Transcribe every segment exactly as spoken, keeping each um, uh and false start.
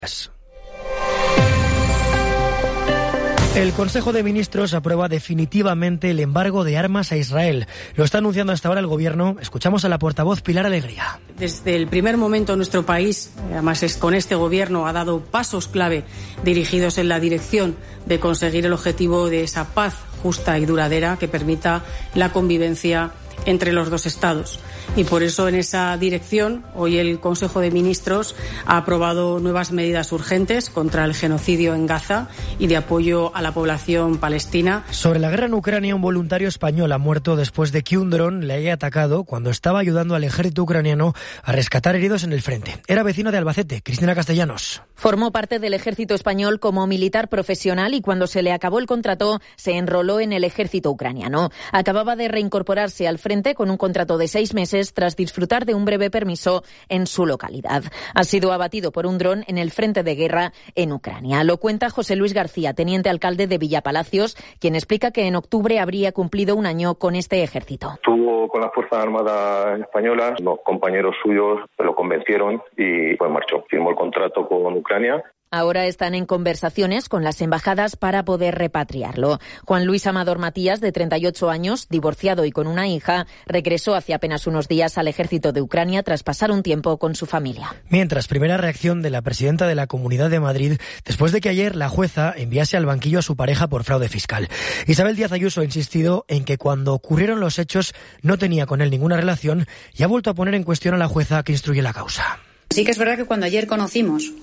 El Consejo de Ministros aprueba definitivamente el embargo de armas a Israel. Lo está anunciando hasta ahora el Gobierno. Escuchamos a la portavoz Pilar Alegría. Desde el primer momento nuestro país, además es con este Gobierno, ha dado pasos clave dirigidos en la dirección de conseguir el objetivo de esa paz justa y duradera que permita la convivencia entre los dos Estados. Y por eso, en esa dirección, hoy el Consejo de Ministros ha aprobado nuevas medidas urgentes contra el genocidio en Gaza y de apoyo a la población palestina. Sobre la guerra en Ucrania, un voluntario español ha muerto después de que un dron le haya atacado cuando estaba ayudando al ejército ucraniano a rescatar heridos en el frente. Era vecino de Albacete. Cristina Castellanos. Formó parte del ejército español como militar profesional y cuando se le acabó el contrato se enroló en el ejército ucraniano. Acababa de reincorporarse al frente con un contrato de seis meses tras disfrutar de un breve permiso en su localidad. Ha sido abatido por un dron en el frente de guerra en Ucrania. Lo cuenta José Luis García, teniente alcalde de Villapalacios, quien explica que en octubre habría cumplido un año con este ejército. Estuvo con las Fuerzas Armadas Españolas, los compañeros suyos lo convencieron y pues marchó. Firmó el contrato con Ucrania. Ahora están en conversaciones con las embajadas para poder repatriarlo. Juan Luis Amador Matías, de treinta y ocho años, divorciado y con una hija, regresó hace apenas unos días al ejército de Ucrania tras pasar un tiempo con su familia. Mientras, primera reacción de la presidenta de la Comunidad de Madrid después de que ayer la jueza enviase al banquillo a su pareja por fraude fiscal. Isabel Díaz Ayuso ha insistido en que cuando ocurrieron los hechos no tenía con él ninguna relación y ha vuelto a poner en cuestión a la jueza que instruye la causa. Sí que es verdad que cuando ayer conocimos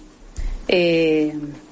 Eh,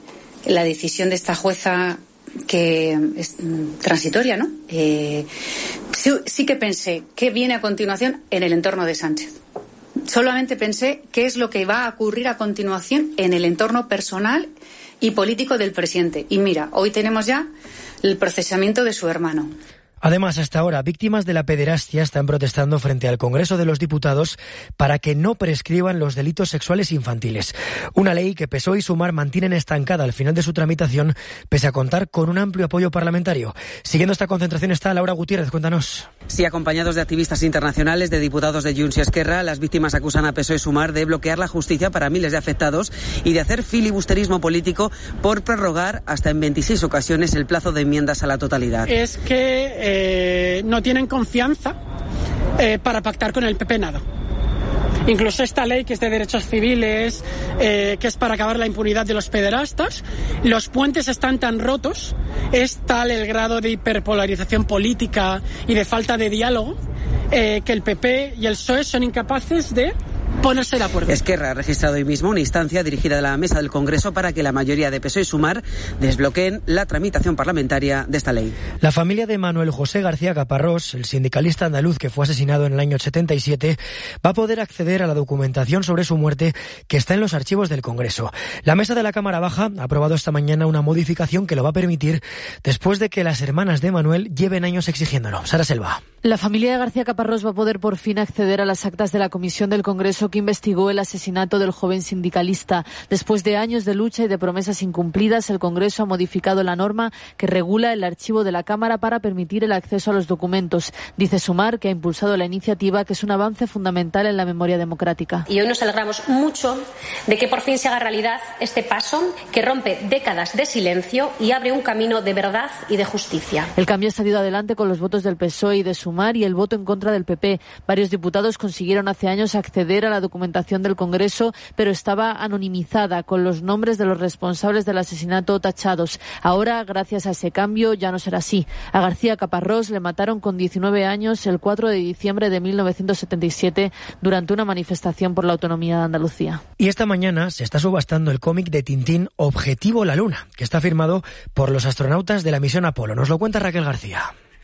la decisión de esta jueza, que es transitoria, ¿no? Eh, sí, sí que pensé qué viene a continuación en el entorno de Sánchez. Solamente pensé qué es lo que va a ocurrir a continuación en el entorno personal y político del presidente. Y mira, hoy tenemos ya el procesamiento de su hermano. Además, hasta ahora, víctimas de la pederastia están protestando frente al Congreso de los Diputados para que no prescriban los delitos sexuales infantiles. Una ley que P S O E y Sumar mantienen estancada al final de su tramitación, pese a contar con un amplio apoyo parlamentario. Siguiendo esta concentración está Laura Gutiérrez, cuéntanos. Sí, acompañados de activistas internacionales, de diputados de Junts y Esquerra, las víctimas acusan a P S O E y Sumar de bloquear la justicia para miles de afectados y de hacer filibusterismo político por prorrogar hasta en veintiséis ocasiones el plazo de enmiendas a la totalidad. Es que Eh, no tienen confianza eh, para pactar con el P P nada. Incluso esta ley que es de derechos civiles, eh, que es para acabar la impunidad de los pederastas, los puentes están tan rotos, es tal el grado de hiperpolarización política y de falta de diálogo, eh, que el P P y el P S O E son incapaces de ponerse de acuerdo. Esquerra ha registrado hoy mismo una instancia dirigida a la mesa del Congreso para que la mayoría de P S O E y Sumar desbloqueen la tramitación parlamentaria de esta ley. La familia de Manuel José García Caparrós, el sindicalista andaluz que fue asesinado en el año setenta y siete, va a poder acceder a la documentación sobre su muerte que está en los archivos del Congreso. La mesa de la Cámara Baja ha aprobado esta mañana una modificación que lo va a permitir después de que las hermanas de Manuel lleven años exigiéndolo. Sara Selva. La familia de García Caparrós va a poder por fin acceder a las actas de la Comisión del Congreso que investigó el asesinato del joven sindicalista. Después de años de lucha y de promesas incumplidas, el Congreso ha modificado la norma que regula el archivo de la Cámara para permitir el acceso a los documentos. Dice Sumar, que ha impulsado la iniciativa, que es un avance fundamental en la memoria democrática. Y hoy nos alegramos mucho de que por fin se haga realidad este paso que rompe décadas de silencio y abre un camino de verdad y de justicia. El cambio ha salido adelante con los votos del P S O E y de Sumar y el voto en contra del P P. Varios diputados consiguieron hace años acceder a la documentación del Congreso, pero estaba anonimizada, con los nombres de los responsables del asesinato tachados. Ahora, gracias a ese cambio, ya no será así. A García Caparrós le mataron con diecinueve años el cuatro de diciembre de mil novecientos setenta y siete durante una manifestación por la autonomía de Andalucía. Y esta mañana se está subastando el cómic de Tintín Objetivo la Luna, que está firmado por los astronautas de la misión Apolo. Nos lo cuenta Raquel García.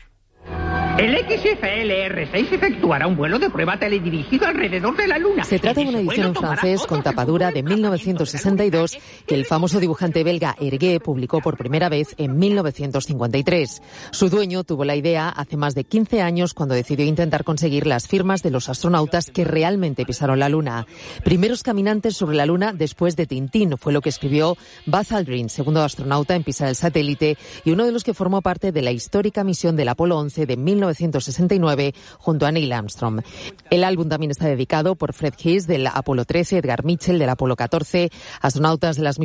El X F L R seis efectuará un vuelo de prueba teledirigido alrededor de la Luna. Se trata de una edición en francés con tapadura de mil novecientos sesenta y dos que el famoso dibujante belga Hergé publicó por primera vez en mil novecientos cincuenta y tres. Su dueño tuvo la idea hace más de quince años cuando decidió intentar conseguir las firmas de los astronautas que realmente pisaron la Luna. Primeros caminantes sobre la Luna después de Tintín fue lo que escribió Buzz Aldrin, segundo astronauta en pisar el satélite y uno de los que formó parte de la histórica misión del Apolo once de mil novecientos sesenta y nueve junto a Neil Armstrong. El álbum también está dedicado por Fred Haise del Apolo trece, Edgar Mitchell del Apolo catorce, astronautas de las